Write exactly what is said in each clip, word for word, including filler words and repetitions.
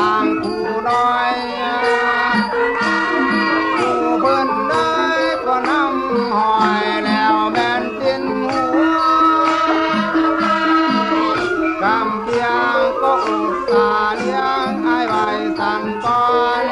างผู้น้อยผู้เพิ่นได้ก็นำหอยแล้วแม่นจินหัวกำเพียงก็อุตส่าห์เลี้ยงไอ้ไว้สั่งก่อน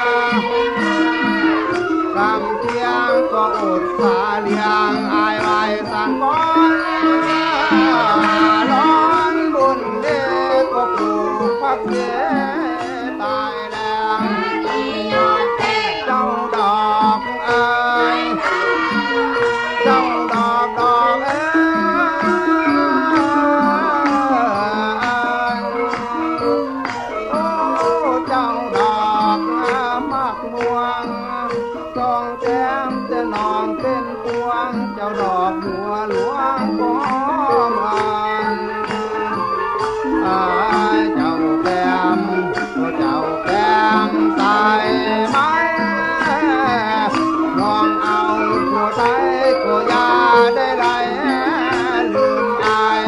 กำเพียงก็อุตส่าห์เลี้ยงไอ้ไว้สั่งก่อนร้อนบุญเด็กก็ปลูกพักเสียตายแล้วเจ้าดอกเอ้ยเจ้าดอกดอกเอ้ยโอ้เจ้าดอกมักม่วงทองแก้มจะนองเป็นพวงเจ้าดอกหัวหลวงก็มันเจ้าแก้มเจ้าแก้มใส่ไหมมองเอาผู้ใดก็อย่าได้ไรลืมอาย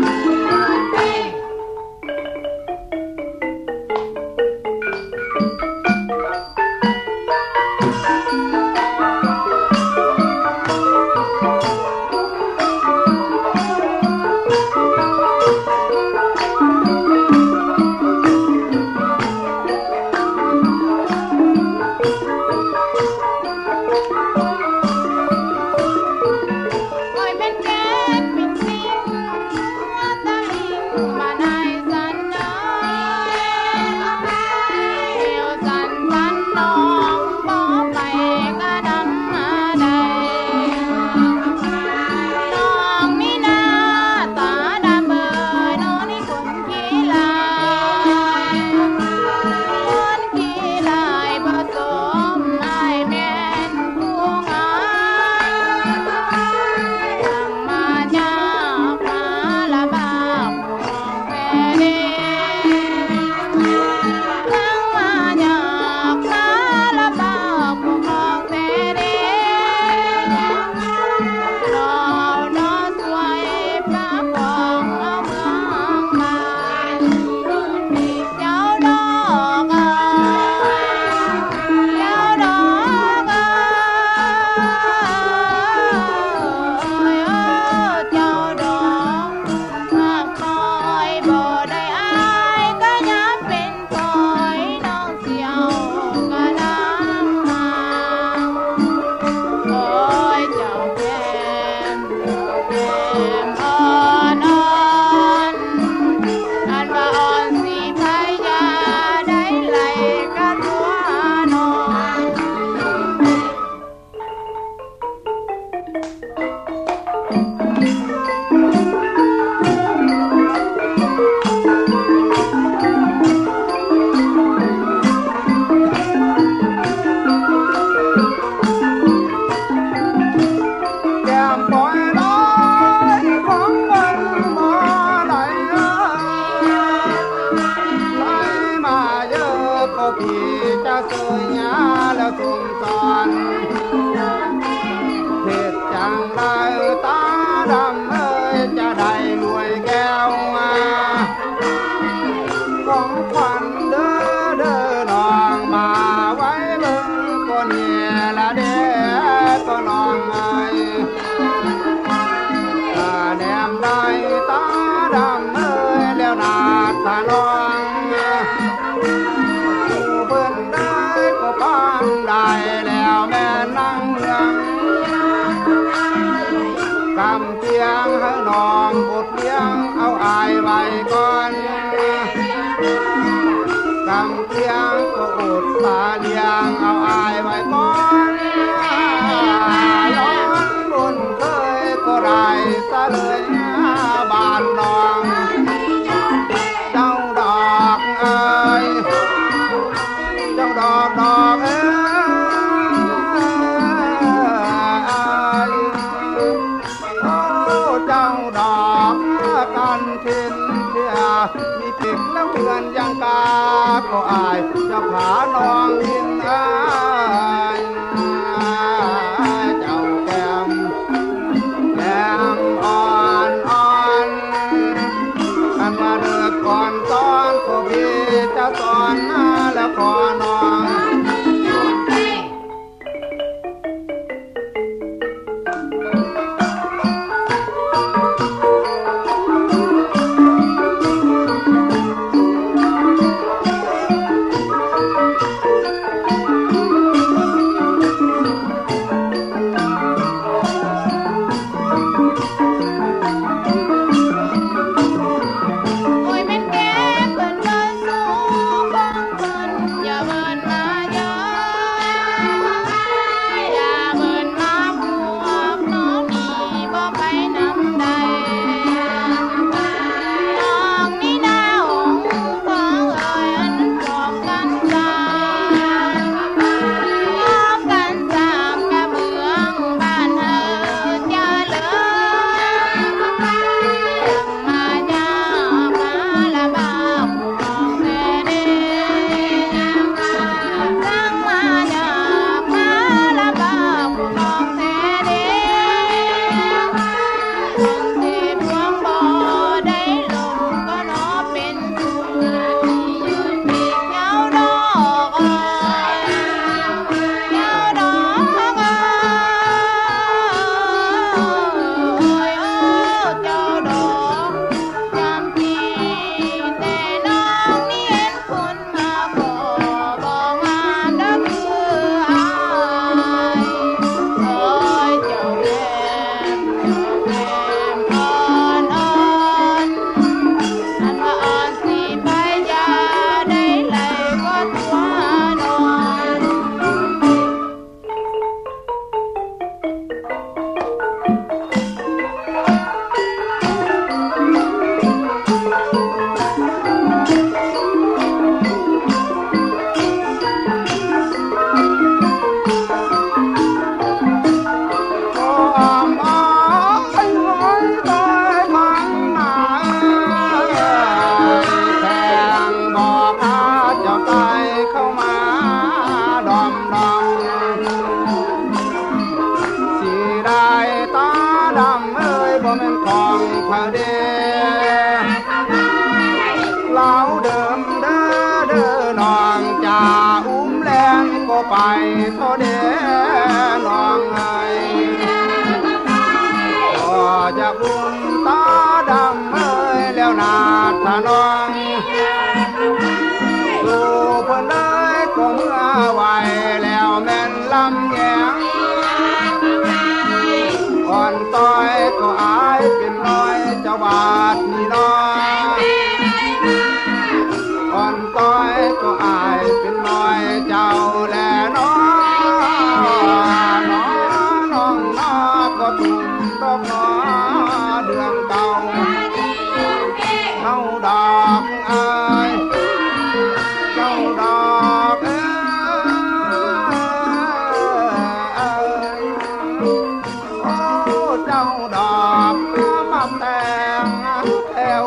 ก็อายจะผาน้องยินอายเจ้าแก้มแก้มอ่อนอ่อนอันมาเดือดก่อนตอนก็พี่จะสอนแล้วขอนองไปโทเดน้องไงก็จะบุญตาดำเอ้ยแล้วนาทาน้องสู่เพิ่นเลยก็เมื่อไหวแล้วแม่นลำแยงอ่อนต้อยก็อายเป็นน้อยเจ้าบาดนี่น้องอ่อนต้อยก็อายเป็นน้อยเจ้าแลน้องน้องน้องน้องก็ตุ่มดอกน้อเดือนเก่าเท่าดอกอายเจ้าดอกเอ้ยโอ้เจ้าดอกมาแต่งแถว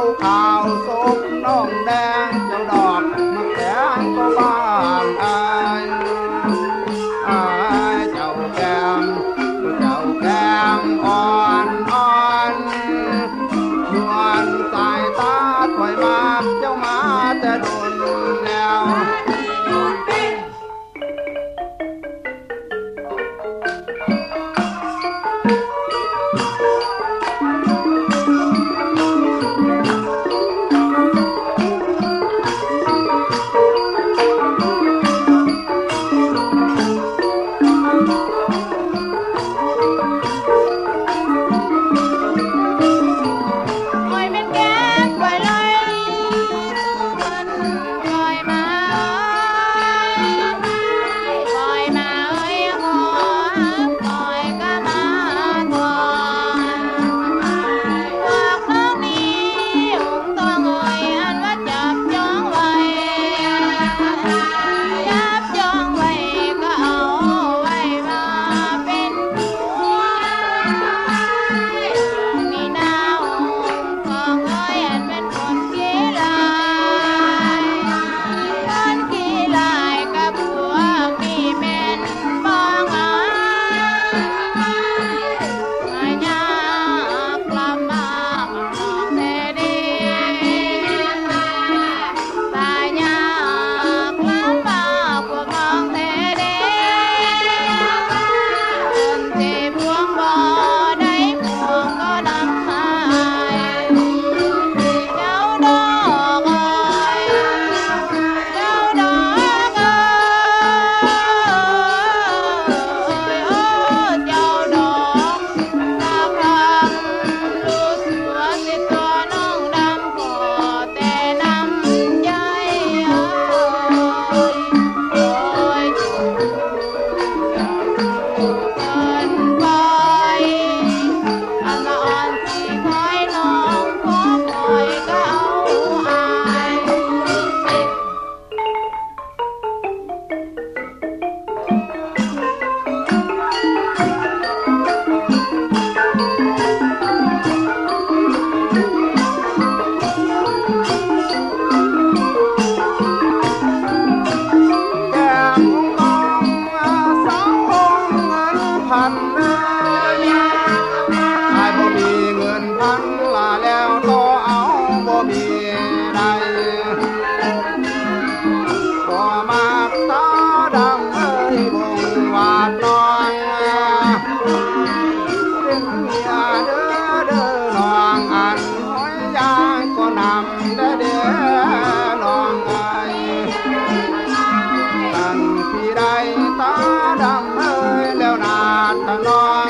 อันที่ใดตาดำเอ้ยแล้วนาตะนอง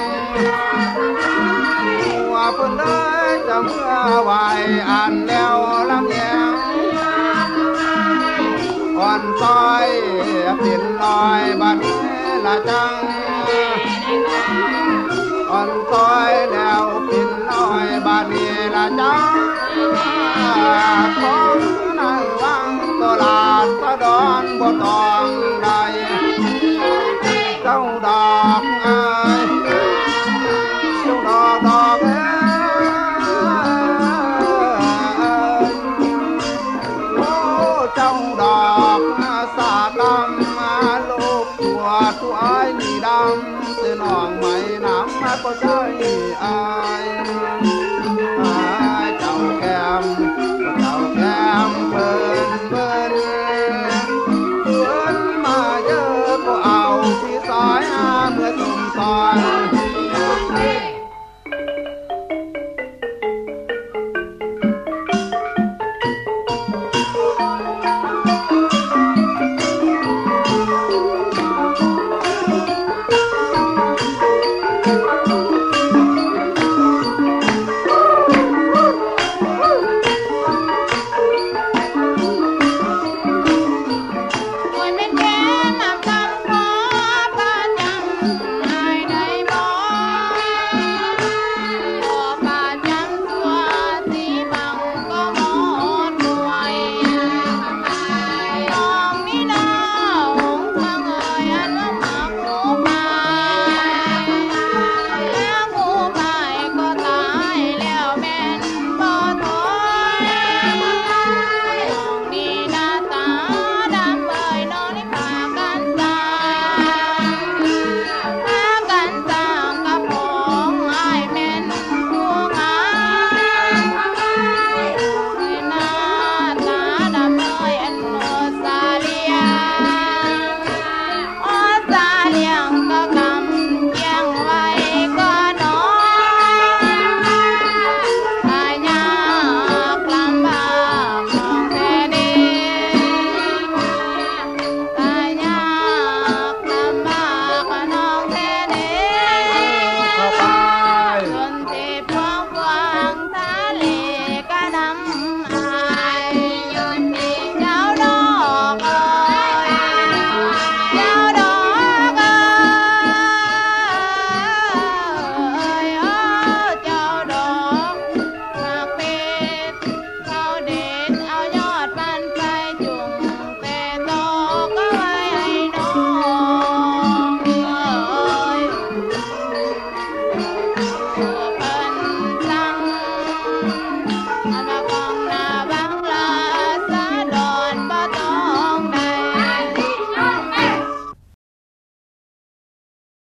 หัวเพิ่นเลยจะเมื่อไหวอันแล้วลำแยงอ่อนซอยเป็นลอยบัดนี้ละจังอ่อนซอยแล้วเป็นลอยบัดนี้ละจังของนั่งวังตลาดสะดอนบ่ต้องได้